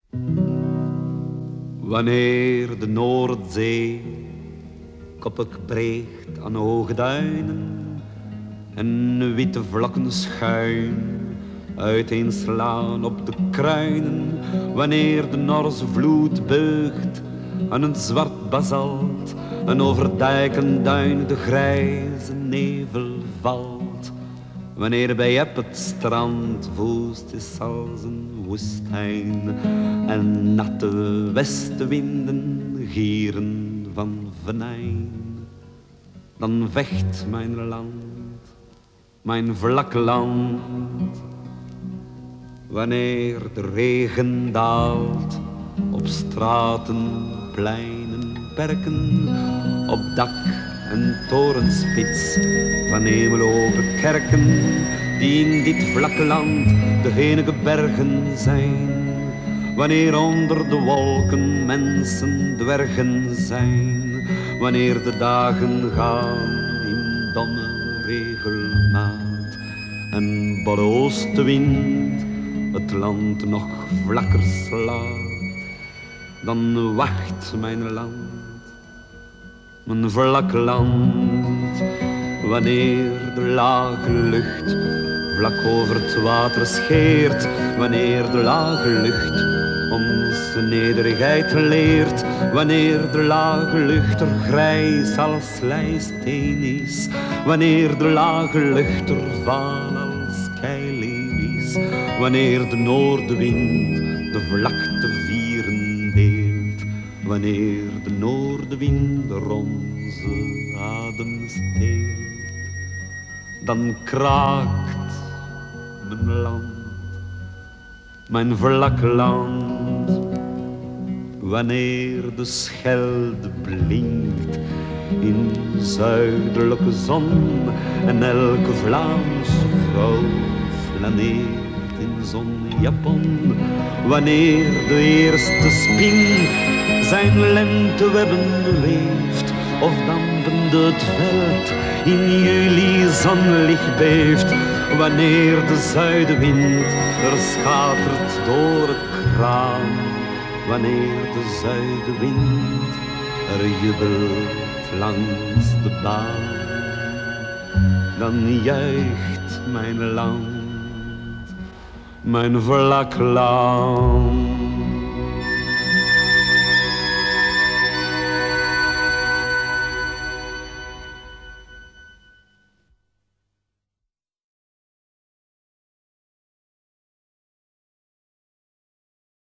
Wanneer de Noordzee koppig breekt aan hoge duinen en witte vlokken schuin uiteenslaan op de kruinen, wanneer de Norse vloed beugt aan een zwart basalt en over dijken duin de grijze nevel valt, wanneer bij Eb het strand woest is als een woestijn en natte westenwinden gieren van venijn, dan vecht mijn land, mijn vlak land. Wanneer de regen daalt op straten, pleinen, perken, op dak en torenspits van hemelhoge kerken, die in dit vlakke land de enige bergen zijn. Wanneer onder de wolken mensen dwergen zijn, wanneer de dagen gaan in domme regelmaat en barre oostenwind het land nog vlakker slaat, dan wacht mijn land, mijn vlak land. Wanneer de lage lucht vlak over het water scheert, wanneer de lage lucht onze nederigheid leert, wanneer de lage lucht er grijs als slijsteen is, wanneer de lage lucht er vaal als keileeuw is, wanneer de noordenwind de vlakte vieren deelt, wanneer de noordenwind er onze adem steelt, dan kraakt mijn land, mijn vlak land. Wanneer de Schelde blinkt in zuidelijke zon en elke Vlaamse vrouw flaneert in zonjapon, wanneer de eerste spin zijn lentewebben weeft of dampende het veld in juli zonlicht beeft, wanneer de zuidenwind er schatert door het kraam, wanneer de zuidenwind er jubelt langs de baan, dan juicht mijn land, mijn vlak land.